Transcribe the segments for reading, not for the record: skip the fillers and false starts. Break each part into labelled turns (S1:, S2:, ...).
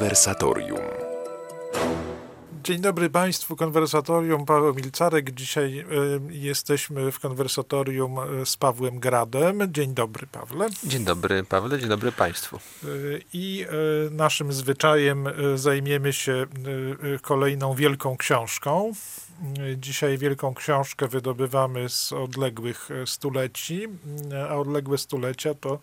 S1: Konwersatorium.
S2: Dzień dobry Państwu, Konwersatorium, Paweł Milcarek. Dzisiaj jesteśmy w Konwersatorium z Pawłem Gradem. Dzień dobry, Pawle.
S3: Dzień dobry, Pawle, dzień dobry Państwu.
S2: I naszym zwyczajem zajmiemy się kolejną wielką książką. Dzisiaj wielką książkę wydobywamy z odległych stuleci, a odległe stulecia to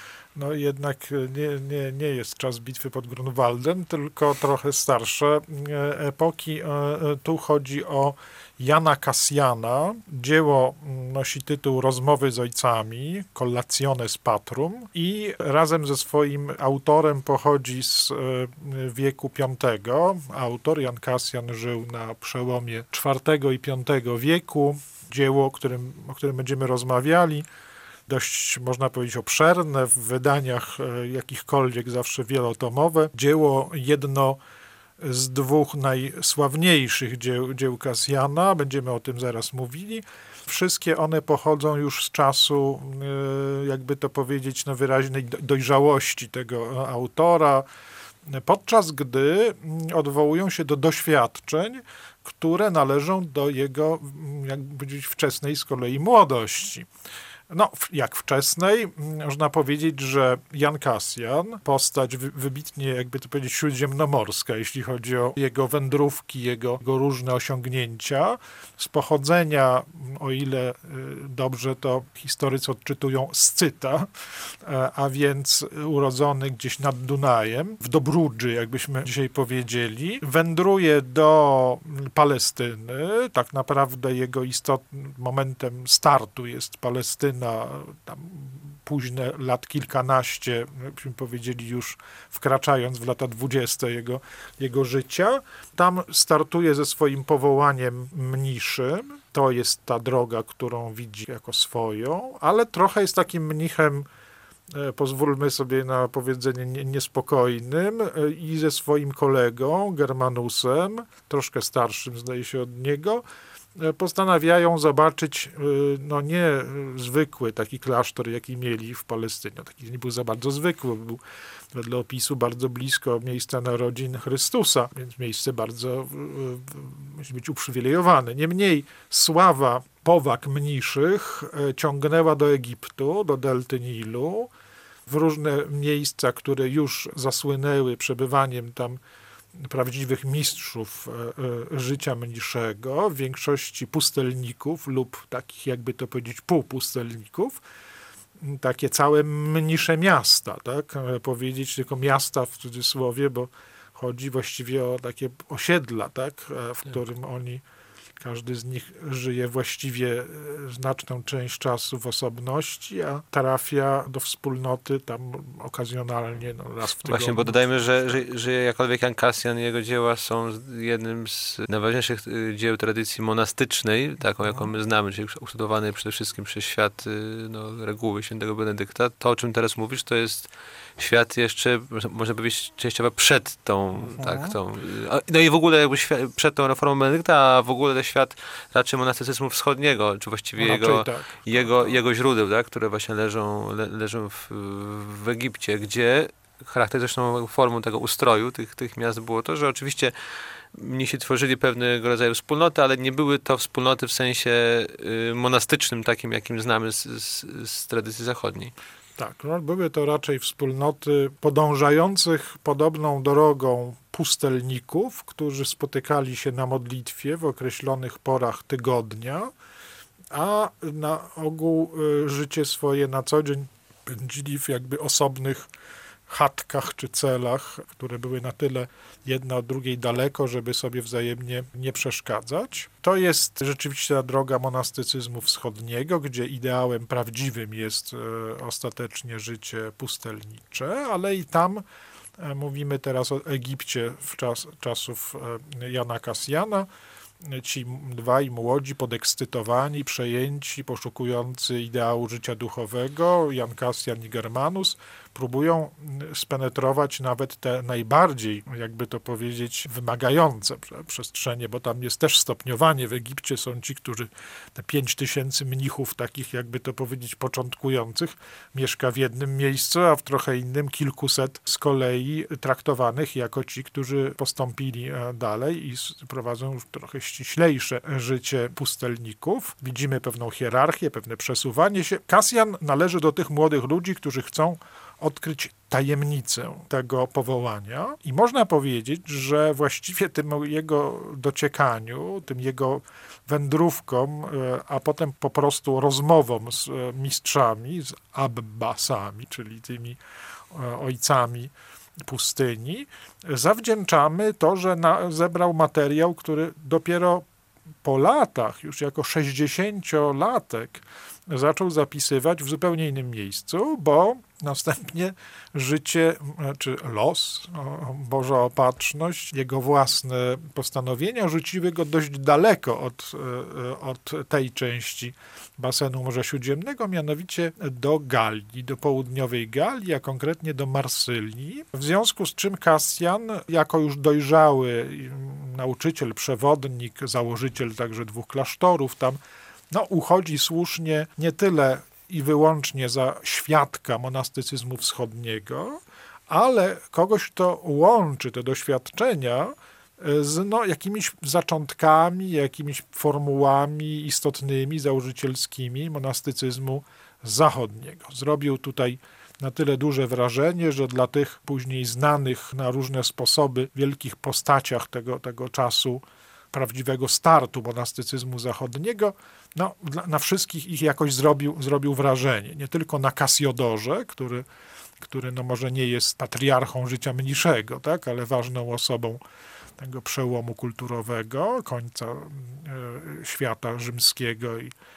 S2: jednak nie jest czas bitwy pod Grunwaldem, tylko trochę starsze epoki. Tu chodzi o Jana Kasjana. Dzieło nosi tytuł Rozmowy z ojcami, Collationes Patrum, i razem ze swoim autorem pochodzi z wieku V. Autor Jan Kasjan żył na przełomie IV i V wieku. Dzieło, o którym będziemy rozmawiali, dość, można powiedzieć, obszerne, w wydaniach jakichkolwiek zawsze wielotomowe. Dzieło jedno z dwóch najsławniejszych dzieł Kasjana, będziemy o tym zaraz mówili. Wszystkie one pochodzą już z czasu, jakby to powiedzieć, wyraźnej dojrzałości tego autora, podczas gdy odwołują się do doświadczeń, które należą do jego, jakby powiedzieć, wczesnej z kolei młodości. Jak wczesnej, można powiedzieć, że Jan Kasjan, postać wybitnie, jakby to powiedzieć, śródziemnomorska, jeśli chodzi o jego wędrówki, jego różne osiągnięcia, z pochodzenia, o ile dobrze to historycy odczytują, Scyta, a więc urodzony gdzieś nad Dunajem, w Dobrudży, jakbyśmy dzisiaj powiedzieli, wędruje do Palestyny. Tak naprawdę jego istotnym momentem startu jest Palestyna, tam późne lat kilkanaście, byśmy powiedzieli, już wkraczając w lata 20 jego życia. Tam startuje ze swoim powołaniem mniszym. To jest ta droga, którą widzi jako swoją, ale trochę jest takim mnichem, pozwólmy sobie na powiedzenie, niespokojnym, i ze swoim kolegą Germanusem, troszkę starszym zdaje się od niego, postanawiają zobaczyć nie zwykły taki klasztor, jaki mieli w Palestynie. Taki nie był za bardzo zwykły, był wedle opisu bardzo blisko miejsca narodzin Chrystusa, więc miejsce bardzo, musi być uprzywilejowane. Niemniej sława powag mniszych ciągnęła do Egiptu, do delty Nilu, w różne miejsca, które już zasłynęły przebywaniem tam prawdziwych mistrzów życia mniszego, w większości pustelników lub takich, jakby to powiedzieć, półpustelników, takie całe mnisze miasta, tak? Powiedzieć tylko miasta w cudzysłowie, bo chodzi właściwie o takie osiedla, tak? W którym każdy z nich żyje właściwie znaczną część czasu w osobności, a trafia do wspólnoty tam okazjonalnie, raz w tygodniu.
S3: Właśnie, bo dodajmy, że jakkolwiek Jan Kasjan i jego dzieła są jednym z najważniejszych dzieł tradycji monastycznej, taką jaką my znamy, czyli ukształtowanej przede wszystkim przez świat reguły świętego Benedykta. To, o czym teraz mówisz, to jest świat jeszcze, można powiedzieć, częściowo przed tą, i w ogóle jakby przed tą reformą Benedykta, a w ogóle świat raczej monastycyzmu wschodniego, czy właściwie jego źródeł, tak, które właśnie leżą w Egipcie, gdzie charakterystyczną formą tego ustroju tych miast było to, że oczywiście mnisi tworzyli pewnego rodzaju wspólnoty, ale nie były to wspólnoty w sensie monastycznym, takim jakim znamy z tradycji zachodniej.
S2: Tak, były to raczej wspólnoty podążających podobną drogą pustelników, którzy spotykali się na modlitwie w określonych porach tygodnia, a na ogół życie swoje na co dzień pędzili w jakby osobnych chatkach czy celach, które były na tyle jedna od drugiej daleko, żeby sobie wzajemnie nie przeszkadzać. To jest rzeczywiście ta droga monastycyzmu wschodniego, gdzie ideałem prawdziwym jest ostatecznie życie pustelnicze, ale i tam mówimy teraz o Egipcie czasów Jana Kasjana. Ci dwaj młodzi, podekscytowani, przejęci, poszukujący ideału życia duchowego, Jan Kasjan i Germanus, próbują spenetrować nawet te najbardziej, jakby to powiedzieć, wymagające przestrzenie, bo tam jest też stopniowanie. W Egipcie są ci, którzy te 5000 mnichów, takich jakby to powiedzieć początkujących, mieszka w jednym miejscu, a w trochę innym kilkuset z kolei traktowanych jako ci, którzy postąpili dalej i prowadzą już trochę ściślejsze życie pustelników. Widzimy pewną hierarchię, pewne przesuwanie się. Kasjan należy do tych młodych ludzi, którzy chcą odkryć tajemnicę tego powołania i można powiedzieć, że właściwie tym jego dociekaniu, tym jego wędrówkom, a potem po prostu rozmowom z mistrzami, z abbasami, czyli tymi ojcami pustyni, zawdzięczamy to, że zebrał materiał, który dopiero po latach, już jako 60-latek, zaczął zapisywać w zupełnie innym miejscu, bo następnie życie, czy los, Boża opatrzność, jego własne postanowienia rzuciły go dość daleko od tej części basenu Morza Śródziemnego, mianowicie do Galii, do południowej Galii, a konkretnie do Marsylii. W związku z czym Kasjan, jako już dojrzały nauczyciel, przewodnik, założyciel także 2 klasztorów tam, uchodzi słusznie nie tyle i wyłącznie za świadka monastycyzmu wschodniego, ale kogoś, kto łączy te doświadczenia z jakimiś zaczątkami, jakimiś formułami istotnymi, założycielskimi monastycyzmu zachodniego. Zrobił tutaj na tyle duże wrażenie, że dla tych później znanych na różne sposoby wielkich postaciach tego czasu prawdziwego startu monastycyzmu zachodniego, na wszystkich ich jakoś zrobił wrażenie. Nie tylko na Kasjodorze, który może nie jest patriarchą życia mniszego, tak, ale ważną osobą tego przełomu kulturowego, końca świata rzymskiego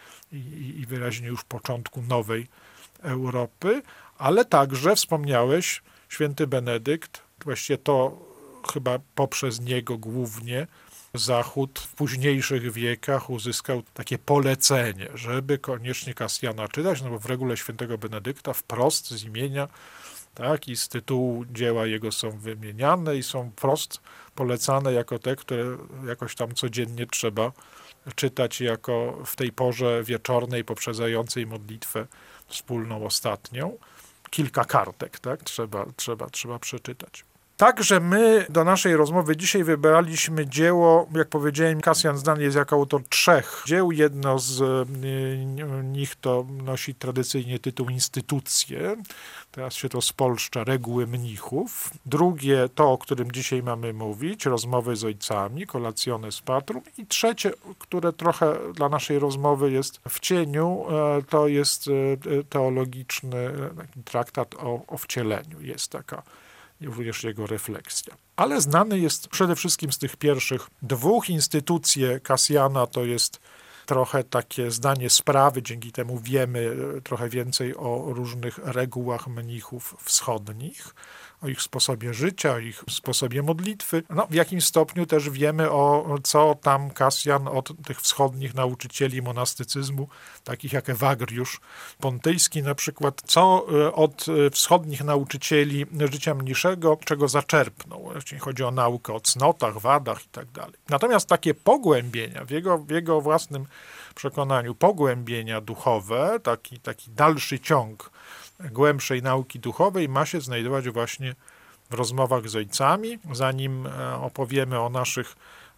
S2: i wyraźnie już początku nowej Europy, ale także wspomniałeś, święty Benedykt, właściwie to chyba poprzez niego głównie Zachód w późniejszych wiekach uzyskał takie polecenie, żeby koniecznie Kasjana czytać, bo w regule świętego Benedykta wprost z imienia, tak, i z tytułu dzieła jego są wymieniane i są wprost polecane jako te, które jakoś tam codziennie trzeba czytać jako w tej porze wieczornej poprzedzającej modlitwę wspólną ostatnią. Kilka kartek, tak, trzeba przeczytać. Także my do naszej rozmowy dzisiaj wybraliśmy dzieło, jak powiedziałem, Kasjan znany jest jako autor 3 dzieł. Jedno z nich to nosi tradycyjnie tytuł Instytucje. Teraz się to spolszcza, Reguły mnichów. Drugie to, o którym dzisiaj mamy mówić, Rozmowy z ojcami, Colationes Patrum. I trzecie, które trochę dla naszej rozmowy jest w cieniu, to jest teologiczny traktat o wcieleniu. Jest taka również jego refleksja. Ale znany jest przede wszystkim z tych pierwszych 2 instytucje Kasjana, to jest trochę takie zdanie sprawy, dzięki temu wiemy trochę więcej o różnych regułach mnichów wschodnich, o ich sposobie życia, o ich sposobie modlitwy. W jakimś stopniu też wiemy, co tam Kasjan od tych wschodnich nauczycieli monastycyzmu, takich jak Ewagriusz Pontyjski na przykład, co od wschodnich nauczycieli życia mniszego, czego zaczerpnął, jeśli chodzi o naukę o cnotach, wadach i tak dalej. Natomiast takie pogłębienia, w jego własnym przekonaniu, pogłębienia duchowe, taki dalszy ciąg głębszej nauki duchowej ma się znajdować właśnie w rozmowach z ojcami. Zanim opowiemy o naszych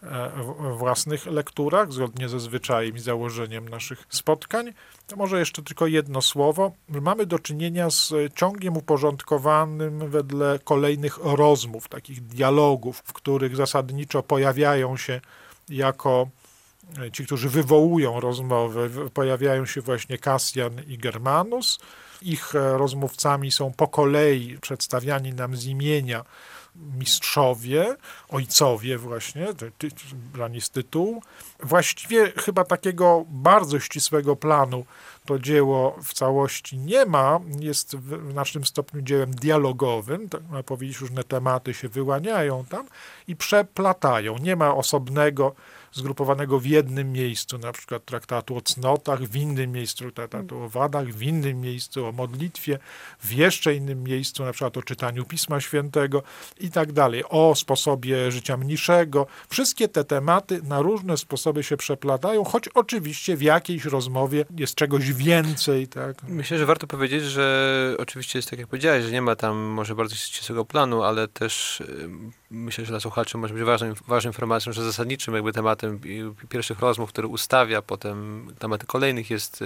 S2: własnych lekturach, zgodnie ze zwyczajem i założeniem naszych spotkań, to może jeszcze tylko jedno słowo. Mamy do czynienia z ciągiem uporządkowanym wedle kolejnych rozmów, takich dialogów, w których zasadniczo pojawiają się jako ci, którzy wywołują rozmowę, pojawiają się właśnie Kasjan i Germanus. Ich rozmówcami są po kolei przedstawiani nam z imienia mistrzowie, ojcowie właśnie, brani z tytułu. Właściwie chyba takiego bardzo ścisłego planu to dzieło w całości nie ma, jest w naszym stopniu dziełem dialogowym, tak można powiedzieć, różne tematy się wyłaniają tam i przeplatają. Nie ma osobnego, zgrupowanego w jednym miejscu, na przykład traktatu o cnotach, w innym miejscu traktatu o wadach, w innym miejscu o modlitwie, w jeszcze innym miejscu na przykład o czytaniu Pisma Świętego i tak dalej, o sposobie życia mniszego. Wszystkie te tematy na różne sposoby się przeplatają, choć oczywiście w jakiejś rozmowie jest czegoś więcej. Tak?
S3: Myślę, że warto powiedzieć, że oczywiście jest tak, jak powiedziałeś, że nie ma tam może bardzo ścisłego planu, ale też myślę, że dla słuchaczy może być ważną informacją, że zasadniczym jakby tematem pierwszych rozmów, który ustawia potem tematy kolejnych, jest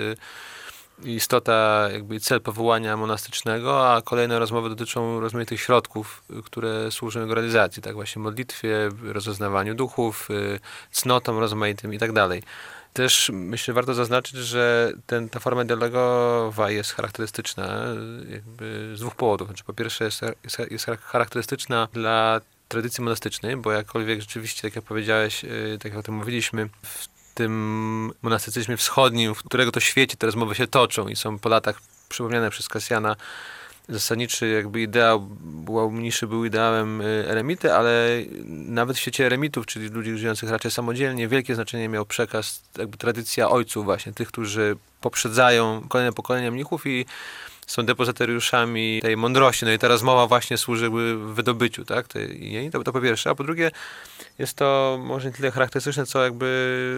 S3: istota, jakby cel powołania monastycznego, a kolejne rozmowy dotyczą rozmaitych środków, które służą jego realizacji, tak właśnie modlitwie, rozeznawaniu duchów, cnotom rozmaitym i tak dalej. Też myślę, warto zaznaczyć, że ta forma dialogowa jest charakterystyczna jakby z dwóch powodów. Znaczy, po pierwsze jest charakterystyczna dla tradycji monastycznej, bo jakkolwiek rzeczywiście, tak jak powiedziałeś, tak jak o tym mówiliśmy, w tym monastycyzmie wschodnim, w którego to świecie te rozmowy się toczą i są po latach przypomniane przez Kasjana, zasadniczy jakby ideał mniszy był ideałem eremity, ale nawet w świecie eremitów, czyli ludzi żyjących raczej samodzielnie, wielkie znaczenie miał przekaz, jakby tradycja ojców właśnie, tych, którzy poprzedzają kolejne pokolenia mnichów i są depozytariuszami tej mądrości. No i ta rozmowa właśnie służyły wydobyciu, tak? To po pierwsze. A po drugie jest to może nie tyle charakterystyczne, co jakby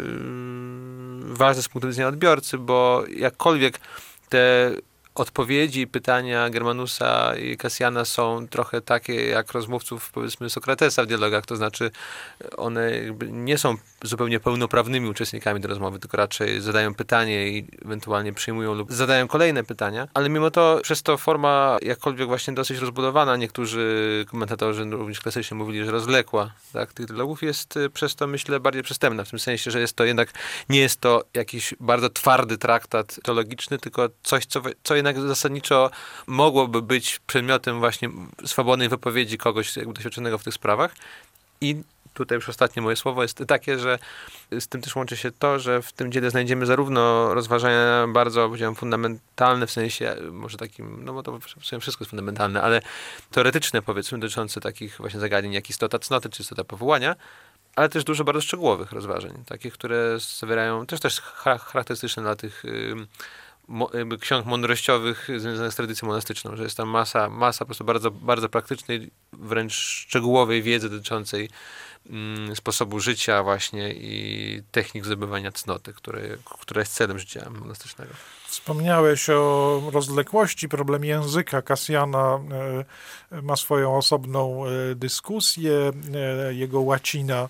S3: ważne z punktu widzenia odbiorcy, bo jakkolwiek te odpowiedzi i pytania Germanusa i Kasjana są trochę takie jak rozmówców, powiedzmy, Sokratesa w dialogach, to znaczy one jakby nie są zupełnie pełnoprawnymi uczestnikami tej rozmowy, tylko raczej zadają pytanie i ewentualnie przyjmują lub zadają kolejne pytania, ale mimo to przez to forma jakkolwiek właśnie dosyć rozbudowana, niektórzy komentatorzy również klasycznie mówili, że rozwlekła, tak, tych dialogów jest przez to, myślę, bardziej przystępna, w tym sensie, że jest to jednak, nie jest to jakiś bardzo twardy traktat teologiczny, tylko coś, co jednak zasadniczo mogłoby być przedmiotem właśnie swobodnej wypowiedzi kogoś jakby doświadczonego w tych sprawach. I tutaj już ostatnie moje słowo jest takie, że z tym też łączy się to, że w tym dziele znajdziemy zarówno rozważania bardzo, powiedziałem, fundamentalne, w sensie może takim, no bo to w sumie wszystko jest fundamentalne, ale teoretyczne, powiedzmy, dotyczące takich właśnie zagadnień jak istota cnoty czy istota powołania, ale też dużo bardzo szczegółowych rozważań, takich, które zawierają też charakterystyczne dla tych ksiąg mądrościowych związanych z tradycją monastyczną, że jest tam masa po prostu bardzo, bardzo praktycznej, wręcz szczegółowej wiedzy dotyczącej sposobu życia właśnie i technik zdobywania cnoty, która jest celem życia monastycznego.
S2: Wspomniałeś o rozwlekłości, problemie języka. Kasjana ma swoją osobną dyskusję. Jego łacina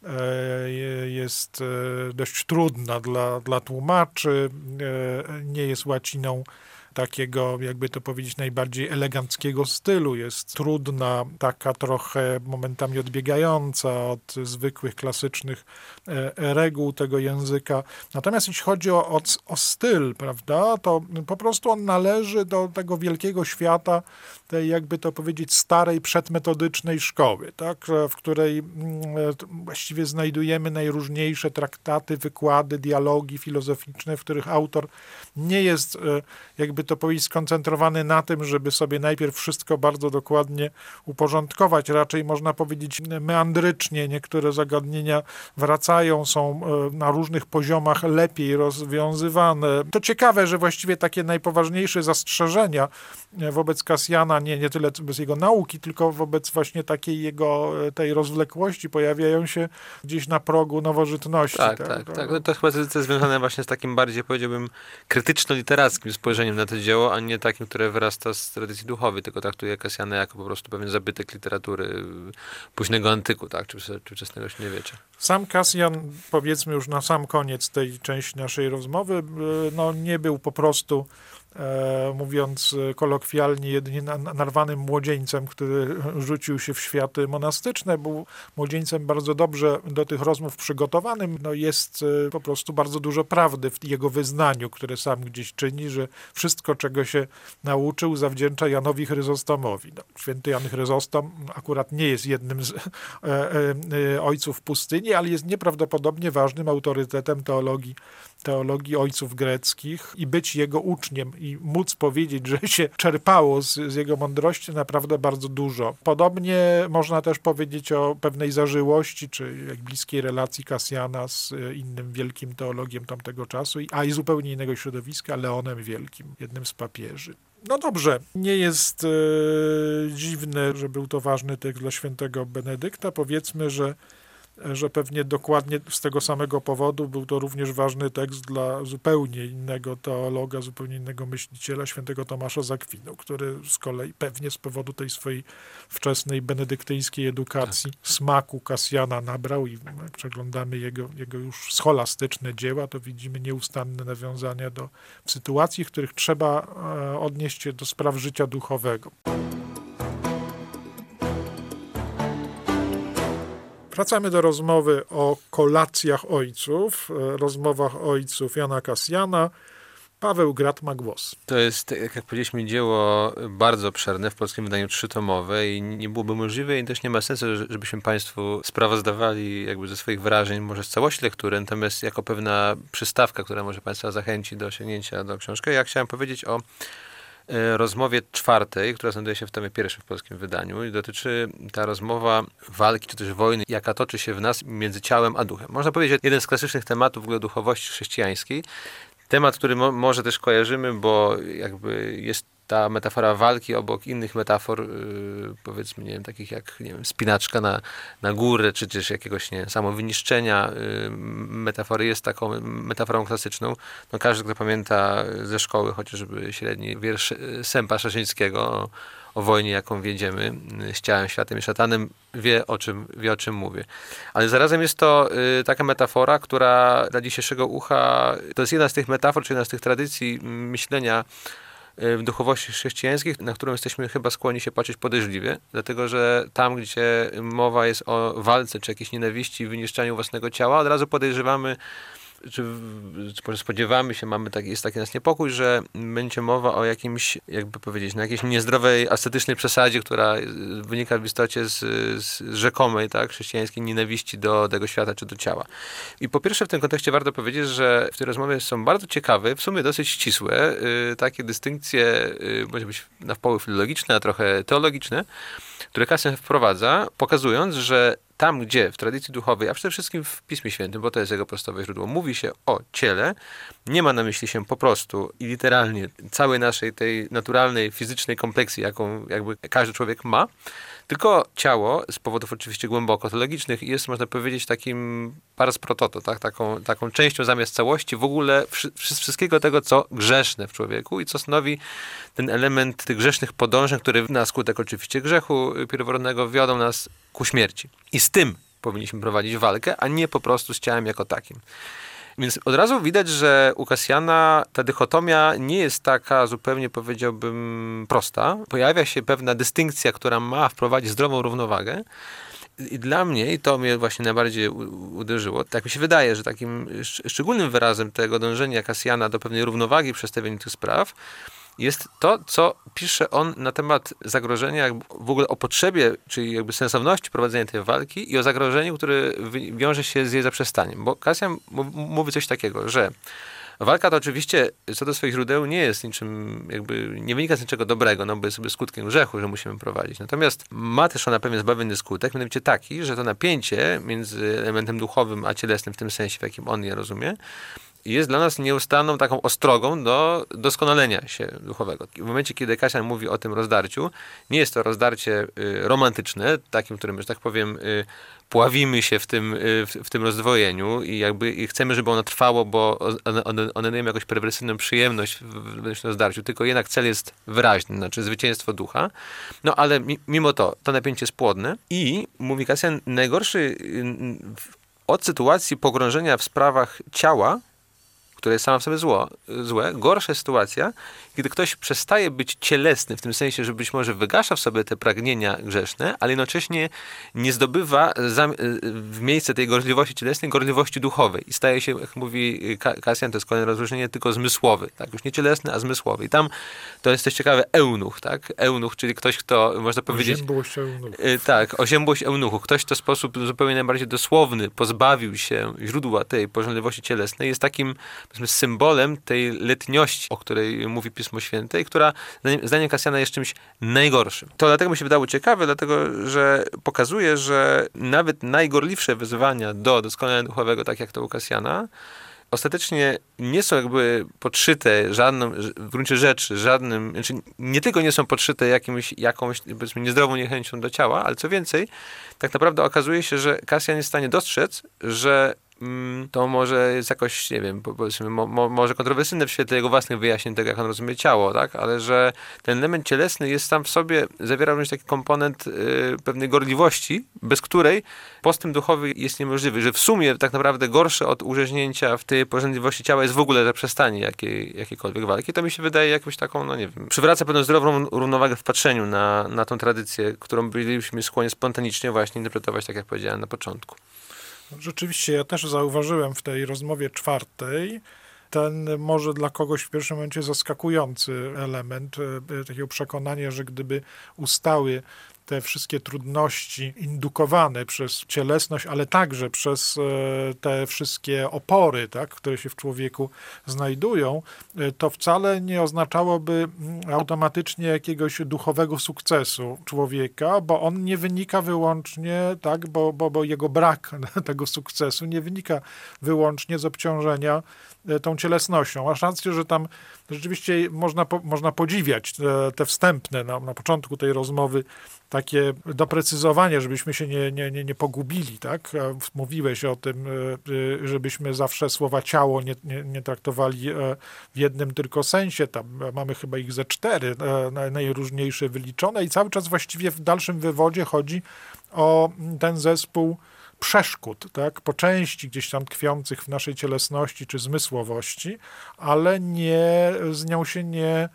S2: jest dość trudna dla tłumaczy. Nie jest łaciną takiego, jakby to powiedzieć, najbardziej eleganckiego stylu. Jest trudna, taka trochę momentami odbiegająca od zwykłych, klasycznych reguł tego języka. Natomiast jeśli chodzi o styl, prawda, to po prostu on należy do tego wielkiego świata, tej, jakby to powiedzieć, starej, przedmetodycznej szkoły, tak, w której właściwie znajdujemy najróżniejsze traktaty, wykłady, dialogi filozoficzne, w których autor nie jest, jakby to powiedzieć, skoncentrowany na tym, żeby sobie najpierw wszystko bardzo dokładnie uporządkować. Raczej można powiedzieć meandrycznie. Niektóre zagadnienia wracają, są na różnych poziomach lepiej rozwiązywane. To ciekawe, że właściwie takie najpoważniejsze zastrzeżenia wobec Kasjana, nie tyle wobec jego nauki, tylko wobec właśnie takiej jego, tej rozwlekłości pojawiają się gdzieś na progu nowożytności.
S3: Tak. No to chyba jest związane właśnie z takim bardziej, powiedziałbym, krytyczno-literackim spojrzeniem na to dzieło, a nie takim, które wyrasta z tradycji duchowej, tylko traktuje Kasjana jako po prostu pewien zabytek literatury późnego antyku, tak, czy wczesnego średniowiecza.
S2: Sam Kasjan, powiedzmy już na sam koniec tej części naszej rozmowy, nie był po prostu, mówiąc kolokwialnie, jedynie narwanym młodzieńcem, który rzucił się w światy monastyczne. Był młodzieńcem bardzo dobrze do tych rozmów przygotowanym. Jest po prostu bardzo dużo prawdy w jego wyznaniu, które sam gdzieś czyni, że wszystko, czego się nauczył, zawdzięcza Janowi Chryzostomowi. Święty Jan Chryzostom akurat nie jest jednym z ojców pustyni, istnieje, ale jest nieprawdopodobnie ważnym autorytetem teologii ojców greckich i być jego uczniem i móc powiedzieć, że się czerpało z jego mądrości naprawdę bardzo dużo. Podobnie można też powiedzieć o pewnej zażyłości, czy jak bliskiej relacji Kasjana z innym wielkim teologiem tamtego czasu, a i zupełnie innego środowiska, Leonem Wielkim, jednym z papieży. No dobrze, nie jest dziwne, że był to ważny tekst dla świętego Benedykta. Powiedzmy, że pewnie dokładnie z tego samego powodu był to również ważny tekst dla zupełnie innego teologa, zupełnie innego myśliciela, świętego Tomasza z Akwinu, który z kolei pewnie z powodu tej swojej wczesnej benedyktyńskiej edukacji smaku Kasjana nabrał i jak przeglądamy jego już scholastyczne dzieła, to widzimy nieustanne nawiązania w sytuacji, w których trzeba odnieść się do spraw życia duchowego. Wracamy do rozmowy o kolacjach ojców, rozmowach ojców Jana Kasjana. Paweł Grat ma głos.
S3: To jest, jak powiedzieliśmy, dzieło bardzo obszerne, w polskim wydaniu 3-tomowe i nie byłoby możliwe i też nie ma sensu, żebyśmy Państwu sprawozdawali jakby ze swoich wrażeń, może z całości lektury, natomiast jako pewna przystawka, która może Państwa zachęci do sięgnięcia do książki. Ja chciałem powiedzieć o rozmowie 4, która znajduje się w tomie 1 w polskim wydaniu i dotyczy ta rozmowa walki, czy też wojny, jaka toczy się w nas między ciałem a duchem. Można powiedzieć, że jeden z klasycznych tematów w ogóle duchowości chrześcijańskiej. Temat, który może też kojarzymy, bo jakby jest ta metafora walki obok innych metafor, powiedzmy, nie wiem, takich jak, nie wiem, spinaczka na górę, czy też jakiegoś, nie wiem, samowyniszczenia. Metafory jest taką metaforą klasyczną. No, każdy, kto pamięta ze szkoły chociażby średni wiersz Sępa Szaszyńskiego o wojnie, jaką wiedziemy z ciałem, światem i szatanem, wie o czym mówię. Ale zarazem jest to taka metafora, która dla dzisiejszego ucha, to jest jedna z tych metafor, czy jedna z tych tradycji myślenia w duchowości chrześcijańskiej, na którą jesteśmy chyba skłonni się patrzeć podejrzliwie, dlatego że tam, gdzie mowa jest o walce, czy jakiejś nienawiści, wyniszczaniu własnego ciała, od razu podejrzewamy, czy może spodziewamy się, jest taki nasz niepokój, że będzie mowa o jakimś, jakby powiedzieć, jakiejś niezdrowej, ascetycznej przesadzie, która wynika w istocie z rzekomej, tak, chrześcijańskiej nienawiści do tego świata czy do ciała. I po pierwsze w tym kontekście warto powiedzieć, że w tej rozmowie są bardzo ciekawe, w sumie dosyć ścisłe, takie dystynkcje, może być na wpół filologiczne, a trochę teologiczne, które Kasjan wprowadza, pokazując, że tam, gdzie w tradycji duchowej, a przede wszystkim w Piśmie Świętym, bo to jest jego podstawowe źródło, mówi się o ciele, nie ma na myśli się po prostu i literalnie całej naszej tej naturalnej, fizycznej kompleksji, jaką jakby każdy człowiek ma, tylko ciało, z powodów oczywiście głęboko teologicznych, jest, można powiedzieć, takim pars pro toto, tak? taką częścią zamiast całości w ogóle wszystkiego tego, co grzeszne w człowieku i co stanowi ten element tych grzesznych podążeń, które na skutek oczywiście grzechu pierworodnego wiodą nas ku śmierci. I z tym powinniśmy prowadzić walkę, a nie po prostu z ciałem jako takim. Więc od razu widać, że u Kasjana ta dychotomia nie jest taka zupełnie, powiedziałbym, prosta. Pojawia się pewna dystynkcja, która ma wprowadzić zdrową równowagę. I dla mnie, i to mnie właśnie najbardziej uderzyło, tak mi się wydaje, że takim szczególnym wyrazem tego dążenia Kasjana do pewnej równowagi w przedstawieniu tych spraw jest to, co pisze on na temat zagrożenia, w ogóle o potrzebie, czyli jakby sensowności prowadzenia tej walki i o zagrożeniu, które wiąże się z jej zaprzestaniem. Bo Kasjan mówi coś takiego, że walka to oczywiście co do swoich źródeł nie jest niczym, jakby nie wynika z niczego dobrego, no bo jest sobie skutkiem grzechu, że musimy prowadzić. Natomiast ma też ona pewien zbawienny skutek, mianowicie taki, że to napięcie między elementem duchowym a cielesnym w tym sensie, w jakim on je rozumie, jest dla nas nieustanną taką ostrogą do doskonalenia się duchowego. W momencie, kiedy Kasjan mówi o tym rozdarciu, nie jest to rozdarcie romantyczne, takim, którym, że tak powiem, pławimy się w tym rozdwojeniu i chcemy, żeby ono trwało, bo one dają jakąś perwersyjną przyjemność w rozdarciu, tylko jednak cel jest wyraźny, znaczy zwycięstwo ducha. No ale mimo to napięcie jest płodne i, mówi Kasjan, najgorszy od sytuacji pogrążenia w sprawach ciała, które jest sama w sobie złe. Gorsza jest sytuacja, kiedy ktoś przestaje być cielesny, w tym sensie, że być może wygasza w sobie te pragnienia grzeszne, ale jednocześnie nie zdobywa w miejsce tej gorliwości cielesnej gorliwości duchowej. I staje się, jak mówi Kasjan, to jest kolejne rozróżnienie, tylko zmysłowy. Tak? Już nie cielesny, a zmysłowy. I tam to jest też ciekawe, eunuch. Tak? Eunuch, czyli ktoś, kto, można powiedzieć...
S2: Oziębłość eunuchu.
S3: Tak, oziębłość eunuchu. Ktoś, kto w sposób zupełnie najbardziej dosłowny pozbawił się źródła tej pożądliwości cielesnej, jest takim, powiedzmy, symbolem tej letniości, o której mówi Pismo Święte i która, zdaniem Kasjana, jest czymś najgorszym. To dlatego mi się wydało ciekawe, dlatego, że pokazuje, że nawet najgorliwsze wyzwania do doskonalenia duchowego, tak jak to u Kasjana, ostatecznie nie są jakby podszyte w gruncie rzeczy znaczy nie tylko nie są podszyte jakąś powiedzmy niezdrową niechęcią do ciała, ale co więcej, tak naprawdę okazuje się, że Kasjan jest w stanie dostrzec, że to może jest jakoś, nie wiem, powiedzmy, może kontrowersyjne w świetle jego własnych wyjaśnień tego, jak on rozumie ciało, tak? Ale że ten element cielesny jest sam w sobie, zawiera również taki komponent pewnej gorliwości, bez której postęp duchowy jest niemożliwy, że w sumie tak naprawdę gorsze od urzeźnięcia w tej pożądliwości ciała jest w ogóle zaprzestanie jakiejkolwiek walki. To mi się wydaje jakąś taką, no nie wiem, przywraca pewną zdrową równowagę w patrzeniu na tą tradycję, którą byliśmy skłonni spontanicznie właśnie interpretować, tak jak powiedziałem na początku.
S2: Rzeczywiście, ja też zauważyłem w tej rozmowie czwartej ten może dla kogoś w pierwszym momencie zaskakujący element, takiego przekonania, że gdyby ustały te wszystkie trudności indukowane przez cielesność, ale także przez te wszystkie opory, tak, które się w człowieku znajdują, to wcale nie oznaczałoby automatycznie jakiegoś duchowego sukcesu człowieka, bo on nie wynika wyłącznie, tak, bo jego brak tego sukcesu nie wynika wyłącznie z obciążenia tą cielesnością. Masz rację, że tam rzeczywiście można podziwiać te wstępne na początku tej rozmowy takie doprecyzowanie, żebyśmy się nie pogubili, tak? Mówiłeś o tym, żebyśmy zawsze słowa ciało nie traktowali w jednym tylko sensie. Tam mamy chyba ich ze 4 najróżniejsze wyliczone i cały czas właściwie w dalszym wywodzie chodzi o ten zespół przeszkód, tak, po części gdzieś tam tkwiących w naszej cielesności czy zmysłowości, ale z nią się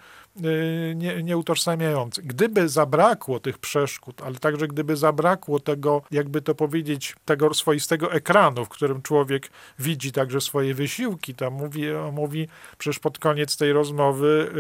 S2: nie utożsamiający. Gdyby zabrakło tych przeszkód, ale także gdyby zabrakło tego, jakby to powiedzieć, tego swoistego ekranu, w którym człowiek widzi także swoje wysiłki, tam mówi przecież pod koniec tej rozmowy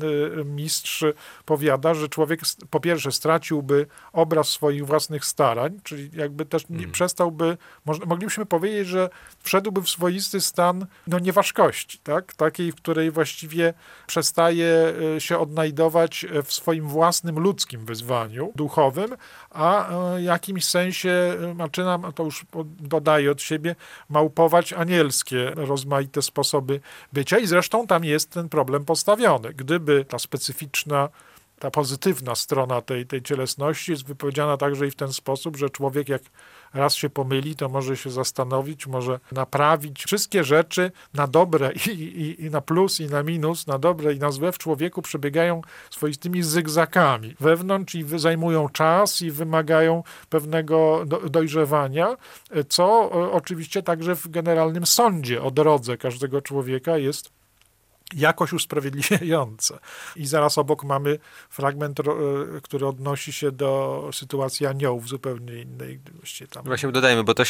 S2: mistrz powiada, że człowiek po pierwsze straciłby obraz swoich własnych starań, czyli jakby też nie przestałby, moglibyśmy powiedzieć, że wszedłby w swoisty stan nieważkości, tak? Takiej, w której właściwie przestaje się odnajdować w swoim własnym ludzkim wyzwaniu duchowym, a w jakimś sensie zaczyna, to już dodaję od siebie, małpować anielskie rozmaite sposoby bycia i zresztą tam jest ten problem postawiony. Gdyby ta specyficzna, ta pozytywna strona tej cielesności jest wypowiedziana także i w ten sposób, że człowiek jak raz się pomyli, to może się zastanowić, może naprawić. Wszystkie rzeczy na dobre i na plus i na minus, na dobre i na złe w człowieku przebiegają swoistymi zygzakami wewnątrz i zajmują czas i wymagają pewnego dojrzewania, co oczywiście także w generalnym sądzie o drodze każdego człowieka jest jakoś usprawiedliwiające. I zaraz obok mamy fragment, który odnosi się do sytuacji aniołów zupełnie innej. Tam...
S3: Właśnie dodajmy, bo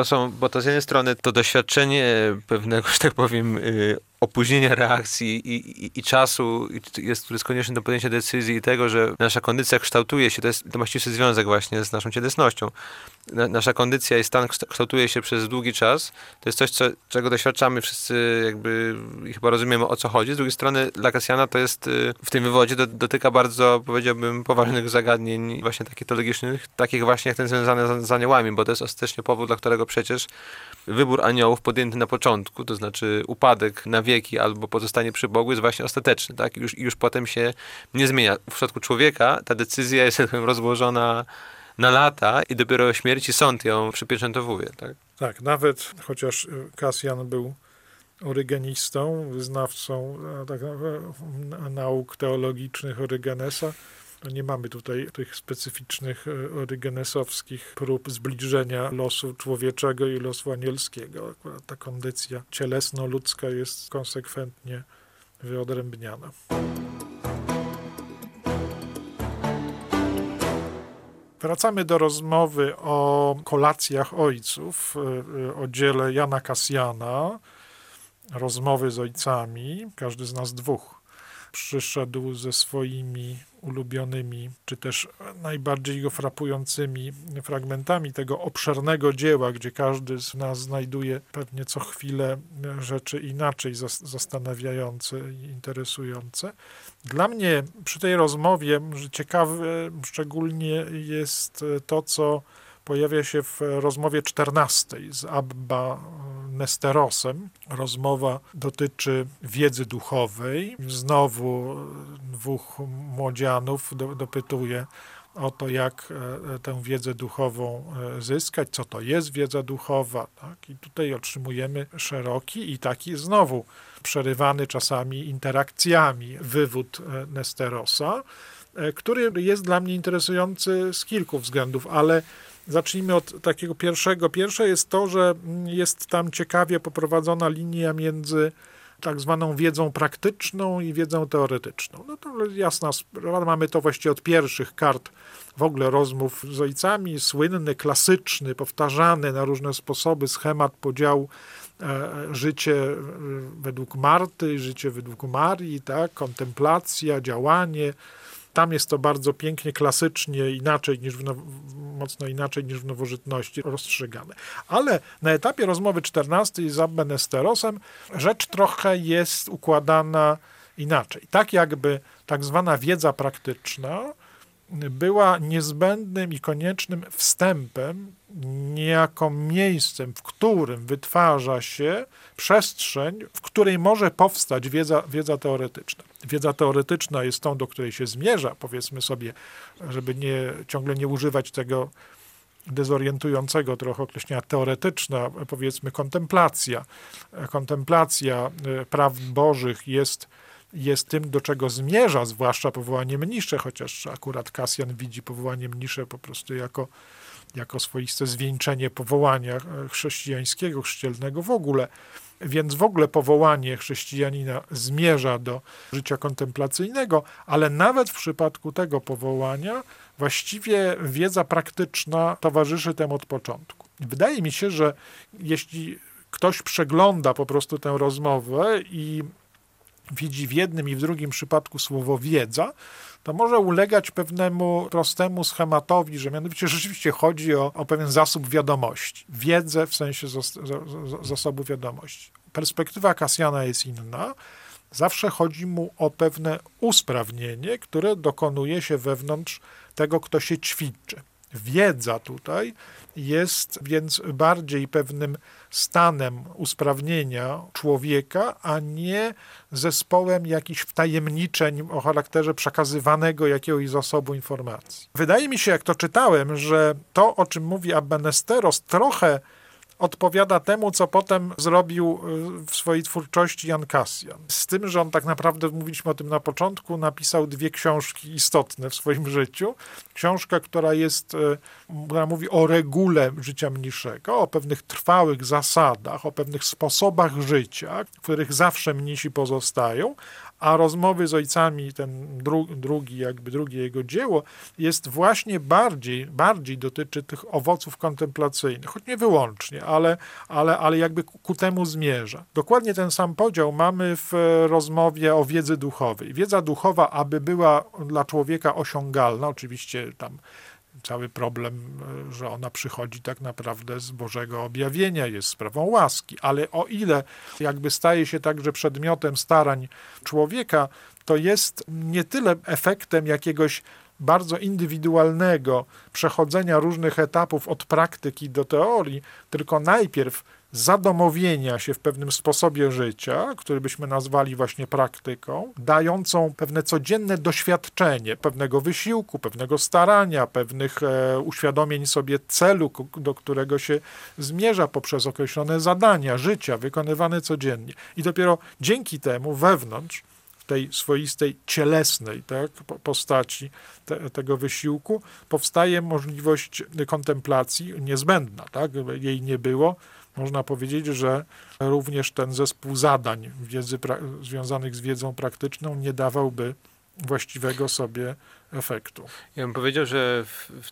S3: to z jednej strony to doświadczenie pewnego, że tak powiem, opóźnienia reakcji i czasu, który jest konieczny do podjęcia decyzji i tego, że nasza kondycja kształtuje się, to właściwie związek właśnie z naszą cielesnością. Nasza kondycja i stan kształtuje się przez długi czas. To jest coś, czego doświadczamy wszyscy jakby i chyba rozumiemy, o co chodzi. Z drugiej strony dla Kasjana to jest w tym wywodzie dotyka bardzo, powiedziałbym, poważnych zagadnień właśnie takich teologicznych, takich właśnie jak ten związany z aniołami, bo to jest ostatecznie powód, dla którego przecież wybór aniołów podjęty na początku, to znaczy upadek na wieki albo pozostanie przy Bogu jest właśnie ostateczny, tak? I już potem się nie zmienia. W przypadku człowieka ta decyzja jest rozłożona na lata i dopiero śmierć i sąd ją przypieczętowuje, tak?
S2: Tak, nawet chociaż Kasjan był orygenistą, wyznawcą nauk teologicznych Orygenesa, Nie mamy tutaj tych specyficznych orygenesowskich prób zbliżenia losu człowieczego i losu anielskiego. Akurat ta kondycja cielesno-ludzka jest konsekwentnie wyodrębniana. Wracamy do rozmowy o kolacjach ojców, o dziele Jana Kasjana, rozmowy z ojcami. Każdy z nas dwóch przyszedł ze swoimi ulubionymi, czy też najbardziej go frapującymi fragmentami tego obszernego dzieła, gdzie każdy z nas znajduje pewnie co chwilę rzeczy inaczej zastanawiające i interesujące. Dla mnie przy tej rozmowie ciekawe szczególnie jest to, co pojawia się w rozmowie 14 z Abba Nesterosem. Rozmowa dotyczy wiedzy duchowej. Znowu dwóch młodzianów dopytuje o to, jak tę wiedzę duchową zyskać, co to jest wiedza duchowa. Tak? I tutaj otrzymujemy szeroki i taki znowu przerywany czasami interakcjami wywód Nesterosa, który jest dla mnie interesujący z kilku względów, ale zacznijmy od takiego pierwszego. Pierwsze jest to, że jest tam ciekawie poprowadzona linia między tak zwaną wiedzą praktyczną i wiedzą teoretyczną. No to jasna sprawa, mamy to właściwie od pierwszych kart w ogóle rozmów z ojcami, słynny, klasyczny, powtarzany na różne sposoby schemat podziału życie według Marty, życie według Marii, tak? Kontemplacja, działanie. Tam jest to bardzo pięknie, klasycznie, inaczej niż mocno inaczej niż w nowożytności rozstrzygane. Ale na etapie rozmowy 14 z Abbem Nesterosem rzecz trochę jest układana inaczej. Tak jakby tak zwana wiedza praktyczna była niezbędnym i koniecznym wstępem, niejako miejscem, w którym wytwarza się przestrzeń, w której może powstać wiedza teoretyczna. Wiedza teoretyczna jest tą, do której się zmierza, powiedzmy sobie, żeby ciągle nie używać tego dezorientującego trochę określenia teoretyczna, powiedzmy kontemplacja. Kontemplacja praw bożych jest tym, do czego zmierza, zwłaszcza powołanie mnisze, chociaż akurat Kasjan widzi powołanie mnisze po prostu jako swoiste zwieńczenie powołania chrześcijańskiego, chrzcielnego w ogóle. Więc w ogóle powołanie chrześcijanina zmierza do życia kontemplacyjnego, ale nawet w przypadku tego powołania właściwie wiedza praktyczna towarzyszy temu od początku. Wydaje mi się, że jeśli ktoś przegląda po prostu tę rozmowę i widzi w jednym i w drugim przypadku słowo wiedza, to może ulegać pewnemu prostemu schematowi, że mianowicie rzeczywiście chodzi o pewien zasób wiadomości. Wiedzę w sensie zasobu wiadomości. Perspektywa Kasjana jest inna. Zawsze chodzi mu o pewne usprawnienie, które dokonuje się wewnątrz tego, kto się ćwiczy. Wiedza tutaj jest więc bardziej pewnym stanem usprawnienia człowieka, a nie zespołem jakichś wtajemniczeń o charakterze przekazywanego jakiegoś zasobu informacji. Wydaje mi się, jak to czytałem, że to, o czym mówi Abba Nesteros, trochę odpowiada temu, co potem zrobił w swojej twórczości Jan Kasjan. Z tym, że on tak naprawdę, mówiliśmy o tym na początku, napisał 2 książki istotne w swoim życiu. Książka, która mówi o regule życia mniszego, o pewnych trwałych zasadach, o pewnych sposobach życia, w których zawsze mnisi pozostają, a rozmowy z ojcami, ten drugie jego dzieło, jest właśnie bardziej dotyczy tych owoców kontemplacyjnych, choć nie wyłącznie, ale jakby ku temu zmierza. Dokładnie ten sam podział mamy w rozmowie o wiedzy duchowej. Wiedza duchowa, aby była dla człowieka osiągalna, oczywiście tam cały problem, że ona przychodzi tak naprawdę z Bożego objawienia, jest sprawą łaski, ale o ile jakby staje się także przedmiotem starań człowieka, to jest nie tyle efektem jakiegoś bardzo indywidualnego przechodzenia różnych etapów od praktyki do teorii, tylko najpierw zadomowienia się w pewnym sposobie życia, który byśmy nazwali właśnie praktyką, dającą pewne codzienne doświadczenie, pewnego wysiłku, pewnego starania, pewnych uświadomień sobie celu, do którego się zmierza poprzez określone zadania życia wykonywane codziennie. I dopiero dzięki temu wewnątrz, w tej swoistej cielesnej, tak, postaci tego wysiłku, powstaje możliwość kontemplacji niezbędna. Tak? Jej nie było. Można powiedzieć, że również ten zespół zadań związanych z wiedzą praktyczną nie dawałby właściwego sobie efektu.
S3: Ja bym powiedział, że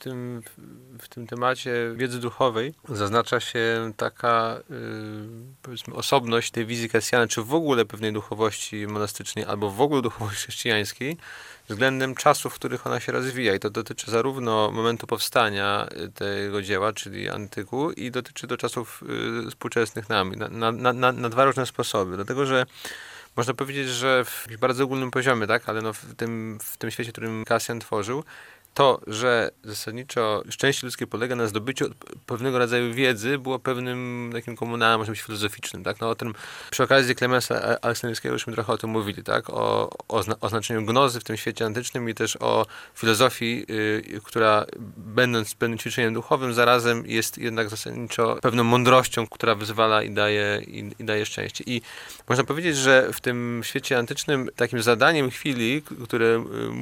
S3: w tym temacie wiedzy duchowej zaznacza się taka, powiedzmy, osobność tej wizji Kasjana, czy w ogóle pewnej duchowości monastycznej, albo w ogóle duchowości chrześcijańskiej, względem czasów, w których ona się rozwija. I to dotyczy zarówno momentu powstania tego dzieła, czyli antyku, i dotyczy do czasów współczesnych nami, na dwa różne sposoby. Dlatego, że można powiedzieć, że w jakimś bardzo ogólnym poziomie, tak, ale no w tym świecie, w którym Kasjan tworzył, to, że zasadniczo szczęście ludzkie polega na zdobyciu pewnego rodzaju wiedzy, było pewnym takim komunałem, może być filozoficznym, tak? No o tym przy okazji Klemensa Aleksandryjskiego już trochę o tym mówili, tak? O znaczeniu gnozy w tym świecie antycznym i też o filozofii, która będąc pewnym ćwiczeniem duchowym, zarazem jest jednak zasadniczo pewną mądrością, która wyzwala i daje szczęście. I można powiedzieć, że w tym świecie antycznym takim zadaniem chwili, które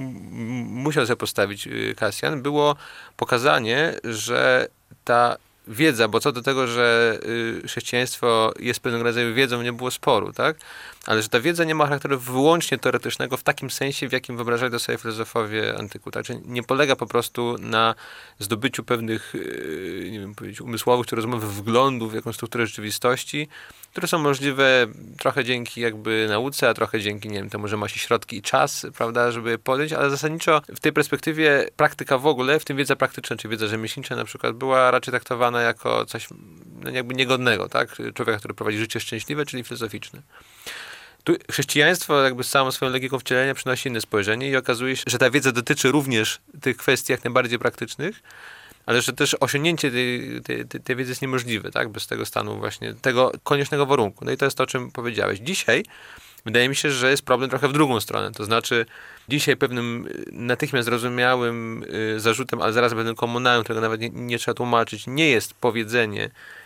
S3: musiał sobie postawić Kasjan, było pokazanie, że ta wiedza, bo co do tego, że chrześcijaństwo jest pewnego rodzaju wiedzą, nie było sporu, tak? Ale że ta wiedza nie ma charakteru wyłącznie teoretycznego w takim sensie, w jakim wyobrażali to sobie filozofowie antyku. Tak? Czyli nie polega po prostu na zdobyciu pewnych, nie wiem powiedzieć, umysłowych czy rozmowych wglądów w jakąś strukturę rzeczywistości, które są możliwe trochę dzięki jakby nauce, a trochę dzięki, nie wiem, temu, że ma się środki i czas, prawda, żeby je podjąć, ale zasadniczo w tej perspektywie praktyka w ogóle, w tym wiedza praktyczna, czy wiedza rzemieślnicza na przykład, była raczej traktowana jako coś no, jakby niegodnego, tak? Człowieka, który prowadzi życie szczęśliwe, czyli filozoficzne. Tu chrześcijaństwo jakby z całą swoją logiką wcielenia przynosi inne spojrzenie i okazuje się, że ta wiedza dotyczy również tych kwestii jak najbardziej praktycznych, ale że też osiągnięcie tej wiedzy jest niemożliwe, tak? Bez tego stanu właśnie, tego koniecznego warunku. No i to jest to, o czym powiedziałeś. Dzisiaj wydaje mi się, że jest problem trochę w drugą stronę. To znaczy dzisiaj pewnym natychmiast zrozumiałym zarzutem, ale zaraz pewnym komunałem, którego nawet nie trzeba tłumaczyć, nie jest powiedzenie,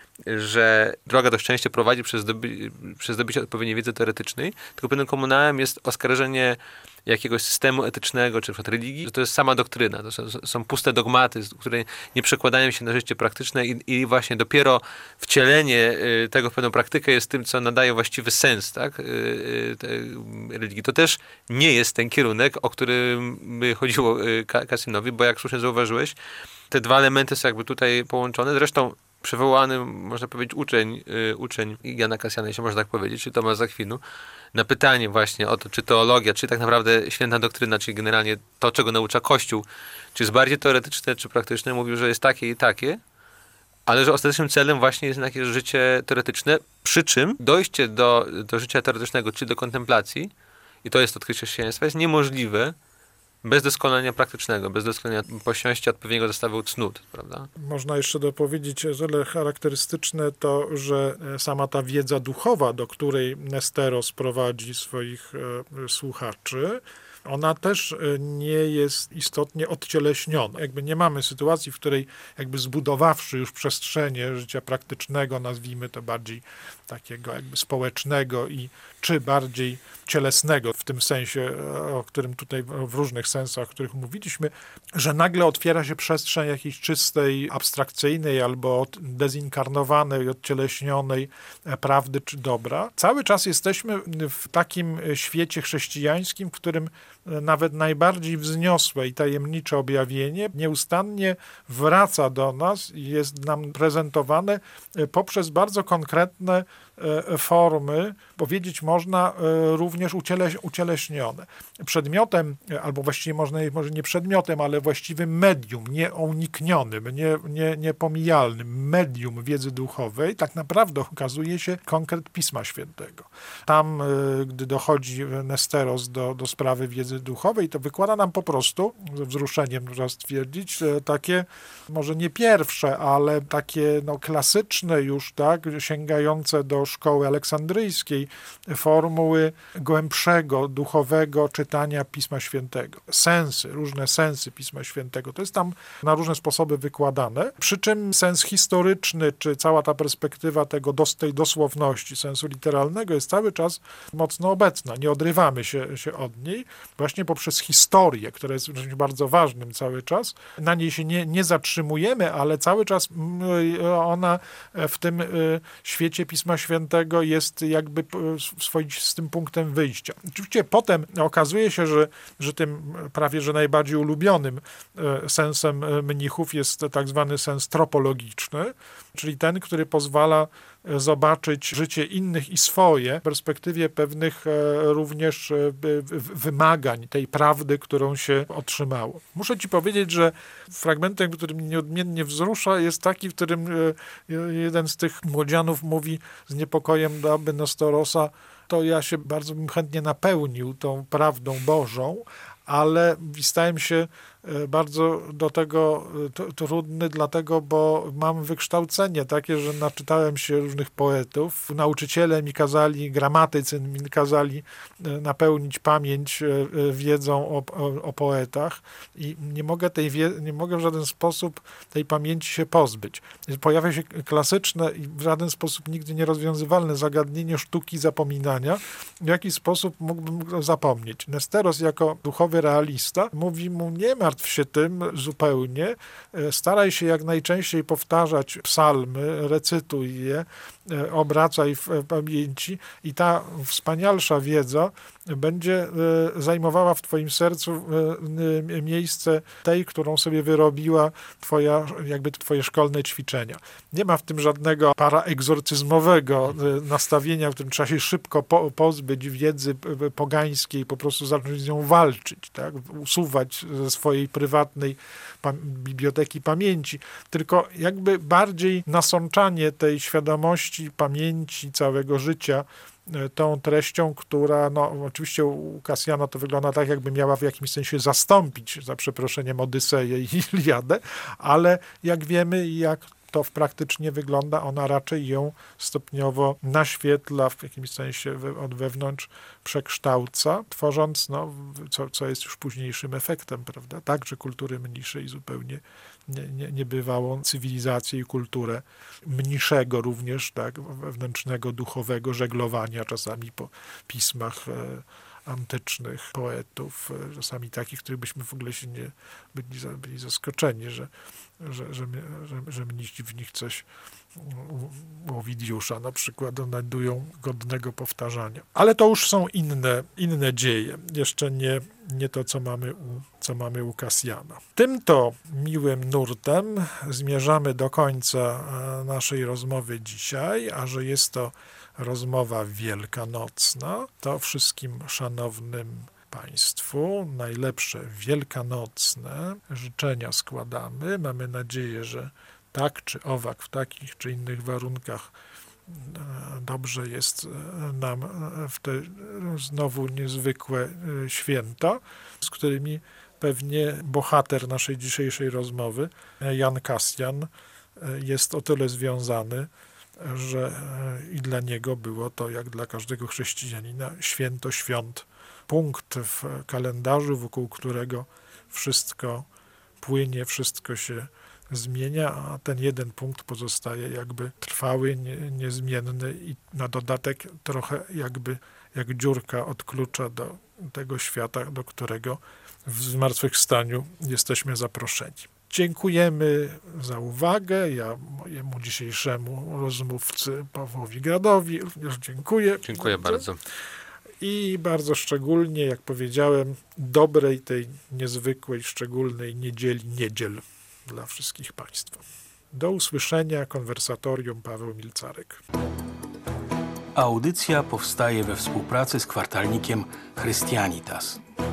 S3: że droga do szczęścia prowadzi przez zdobycie odpowiedniej wiedzy teoretycznej, tylko pewnym komunałem jest oskarżenie jakiegoś systemu etycznego, czy na przykład religii, że to jest sama doktryna, to są puste dogmaty, które nie przekładają się na życie praktyczne i właśnie dopiero wcielenie tego w pewną praktykę jest tym, co nadaje właściwy sens, tak, religii. To też nie jest ten kierunek, o którym by chodziło Kasjanowi, bo jak słusznie zauważyłeś, te dwa elementy są jakby tutaj połączone. Zresztą przywołany, można powiedzieć, uczeń Jana Kasjana, jeśli można tak powiedzieć, czy Tomasz z Akwinu, na pytanie właśnie o to, czy teologia, czy tak naprawdę święta doktryna, czyli generalnie to, czego naucza Kościół, czy jest bardziej teoretyczne, czy praktyczne, mówił, że jest takie i takie, ale że ostatecznym celem właśnie jest jakieś życie teoretyczne, przy czym dojście do życia teoretycznego, czy do kontemplacji, i to jest odkrycie chrześcijaństwa, jest niemożliwe bez doskonalenia praktycznego, bez doskonalenia posiąścia odpowiedniego zestawu cnót, prawda?
S2: Można jeszcze dopowiedzieć, o tyle charakterystyczne to, że sama ta wiedza duchowa, do której Nesteros prowadzi swoich słuchaczy, ona też nie jest istotnie odcieleśniona. Jakby nie mamy sytuacji, w której jakby zbudowawszy już przestrzenie życia praktycznego, nazwijmy to bardziej takiego jakby społecznego czy bardziej cielesnego w tym sensie, o którym tutaj w różnych sensach, o których mówiliśmy, że nagle otwiera się przestrzeń jakiejś czystej, abstrakcyjnej albo dezinkarnowanej, odcieleśnionej prawdy czy dobra. Cały czas jesteśmy w takim świecie chrześcijańskim, w którym nawet najbardziej wzniosłe i tajemnicze objawienie nieustannie wraca do nas i jest nam prezentowane poprzez bardzo konkretne formy, powiedzieć można, również ucieleśnione. Przedmiotem, albo właściwie może nie przedmiotem, ale właściwym medium, nieuniknionym, niepomijalnym medium wiedzy duchowej, tak naprawdę okazuje się konkret Pisma Świętego. Tam, gdy dochodzi Nesteros do sprawy wiedzy wiedzy duchowej, to wykłada nam po prostu, ze wzruszeniem można stwierdzić, takie, może nie pierwsze, ale takie klasyczne już, tak, sięgające do szkoły aleksandryjskiej, formuły głębszego, duchowego czytania Pisma Świętego. Różne sensy Pisma Świętego. To jest tam na różne sposoby wykładane, przy czym sens historyczny, czy cała ta perspektywa tej dosłowności, sensu literalnego jest cały czas mocno obecna. Nie odrywamy się od niej, właśnie poprzez historię, która jest czymś bardzo ważnym cały czas. Na niej się nie zatrzymujemy, ale cały czas ona w tym świecie Pisma Świętego jest jakby swoistym punktem wyjścia. Oczywiście potem okazuje się, że tym prawie że najbardziej ulubionym sensem mnichów jest tak zwany sens tropologiczny, czyli ten, który pozwala zobaczyć życie innych i swoje w perspektywie pewnych również wymagań tej prawdy, którą się otrzymało. Muszę ci powiedzieć, że fragmentem, który mnie nieodmiennie wzrusza, jest taki, w którym jeden z tych młodzianów mówi z niepokojem do Abby Nestorosa: to ja się bardzo bym chętnie napełnił tą prawdą Bożą, ale stałem się bardzo do tego trudny, dlatego, bo mam wykształcenie takie, że naczytałem się różnych poetów. Nauczyciele mi kazali, gramatycy mi kazali napełnić pamięć wiedzą o poetach i nie mogę w żaden sposób tej pamięci się pozbyć. Pojawia się klasyczne i w żaden sposób nigdy nierozwiązywalne zagadnienie sztuki zapominania. W jaki sposób mógłbym go zapomnieć? Nesteros jako duchowy realista mówi mu: nie martw się tym zupełnie, staraj się jak najczęściej powtarzać psalmy, recytuj je, obracaj w pamięci i ta wspanialsza wiedza będzie zajmowała w twoim sercu miejsce tej, którą sobie wyrobiła twoje szkolne ćwiczenia. Nie ma w tym żadnego paraegzorcyzmowego nastawienia, w którym trzeba się szybko pozbyć wiedzy pogańskiej, po prostu zacząć z nią walczyć, tak? Usuwać ze swojej prywatnej biblioteki pamięci, tylko jakby bardziej nasączanie tej świadomości, pamięci całego życia tą treścią, która oczywiście u Kasjana to wygląda tak, jakby miała w jakimś sensie zastąpić, za przeproszeniem, Odyseję i Iliadę, ale jak wiemy i jak to praktycznie wygląda, ona raczej ją stopniowo naświetla, w jakimś sensie od wewnątrz przekształca, tworząc, co jest już późniejszym efektem, prawda, także kultury mniszej, zupełnie niebywałą cywilizację i kulturę mniszego również, tak, wewnętrznego, duchowego żeglowania, czasami po pismach antycznych poetów, czasami takich, których byśmy w ogóle się nie byli zaskoczeni, że mnisi w nich coś u Owidiusza na przykład odnajdują godnego powtarzania. Ale to już są inne dzieje, jeszcze nie to, co mamy u Kasjana. Tymto miłym nurtem zmierzamy do końca naszej rozmowy dzisiaj, a że jest to rozmowa wielkanocna, to wszystkim szanownym Państwu najlepsze wielkanocne życzenia składamy. Mamy nadzieję, że tak czy owak, w takich czy innych warunkach dobrze jest nam w te znowu niezwykłe święta, z którymi pewnie bohater naszej dzisiejszej rozmowy, Jan Kasjan, jest o tyle związany, że i dla niego było to, jak dla każdego chrześcijanina, święto świąt, punkt w kalendarzu, wokół którego wszystko płynie, wszystko się zmienia, a ten jeden punkt pozostaje jakby trwały, niezmienny i na dodatek trochę jakby jak dziurka od klucza do tego świata, do którego w zmartwychwstaniu jesteśmy zaproszeni. Dziękujemy za uwagę. Ja mojemu dzisiejszemu rozmówcy Pawłowi Gradowi również dziękuję.
S3: Dziękuję bardzo.
S2: I bardzo szczególnie, jak powiedziałem, dobrej tej niezwykłej, szczególnej niedziel dla wszystkich Państwa. Do usłyszenia. Konwersatorium, Paweł Milcarek.
S1: Audycja powstaje we współpracy z kwartalnikiem Christianitas.